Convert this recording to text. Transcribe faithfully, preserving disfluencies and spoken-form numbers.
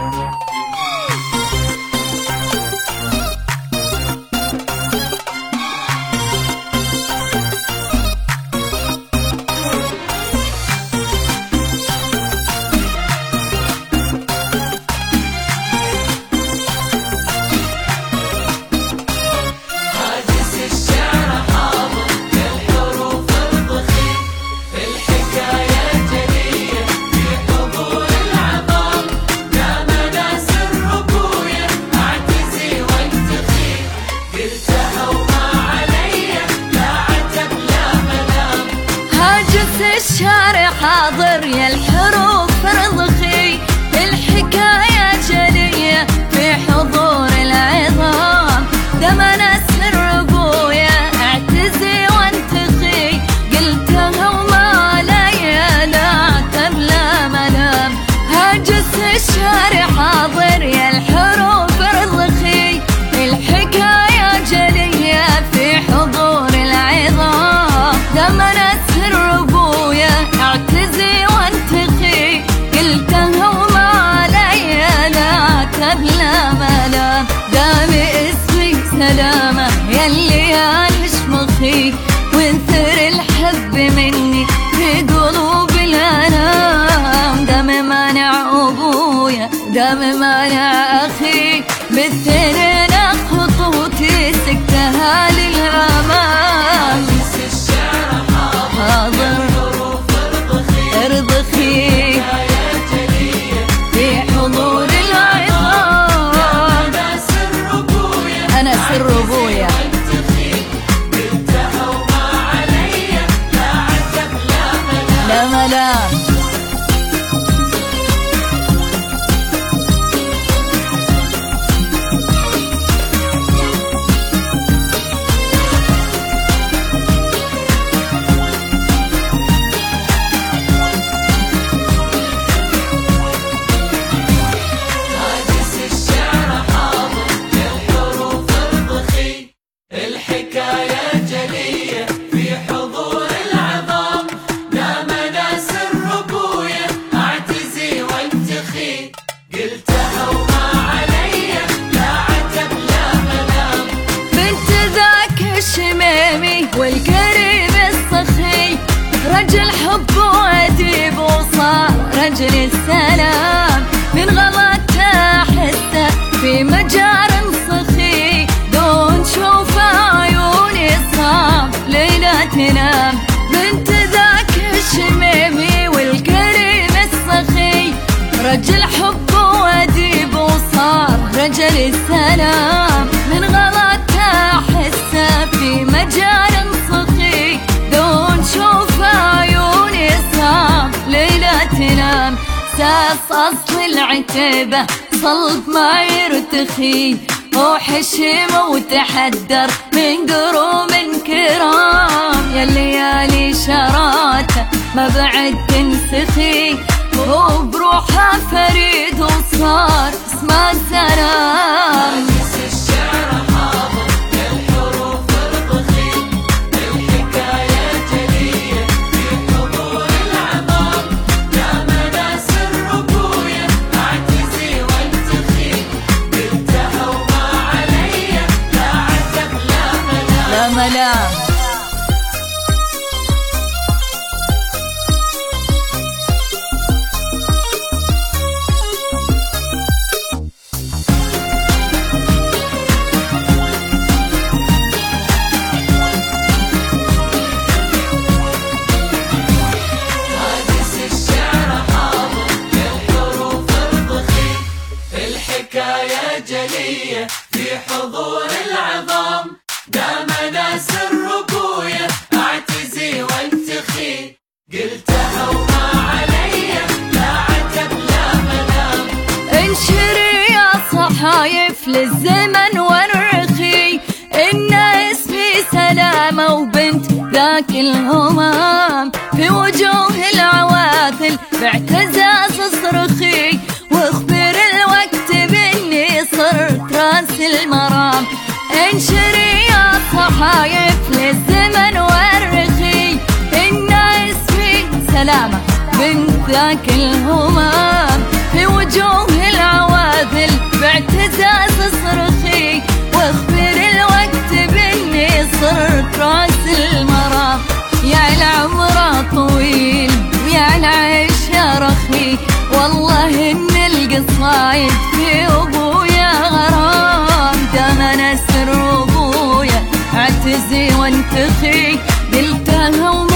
الشارع حاضر يا الحروف رضخي، الحكاية جلية في حضور العظام، دمنا سر ابويا اعتزي وانتخي، قلتها وما عليا لا تبلى ملام. هاجس الشارع حاضر يا الحروف رضخي، الحكاية جلية في حضور العظام، دمنا سر اعتزي وانتخي، قلتها وما عليا لا تبلى ملام. دامي اسمي سلامة ياللي عايش مخي، وانثر الحب مني في قلوب الانام. دامي مانع ابويا دامي مانع اخي، بالثنين خطوتي سكتها للامام. حاضر ارضخي في حضور العظام، أنا سر أبويا لا ملام. والقريب السخي، رجل حب واديب وصار رجل السلام، من غلط احسه في مجار سخي، دون شوف عيوني صعب ليلة تنام. بنت ذاك الشميمي والقريب السخي، رجل حب واديب وصار رجل السلام، من غلط احسه في مجار سخي، دون شوف عيوني صعب ليلة تنام. ساس اصل العتبة صلب ما يرتخي، وحشم وتحدر من قروم كرام، يا الليالي شراته ما بعد تنسخي، وبروحها فريد وصار اسمه سلام. لا ملام. الحكاية جلية في حضور العظام، دامنا سر ابويا اعتزي وانتخي، قلتها وما عليا لا عتب لا ملام. انشري يا صحايف للزمن والرخي، ان اسمي سلامة وبنت ذاك الهمام، في وجوه العواثل باعتزاز صرخي، واخبر الوقت باني صرت راس المرام. انشري يا صحايف للزمن والرخي، ان اسمي سلامة بنت ذاك الهمام، في وجوه العواذل باعتزاز صرخي، واخبر الوقت باني صرت راس المرام. يا العمر طويل ويا العيش يا رخي، والله ان القصايد في ابويا غرام. دام انا سر ابويا اعتزي وانتخي، قلتها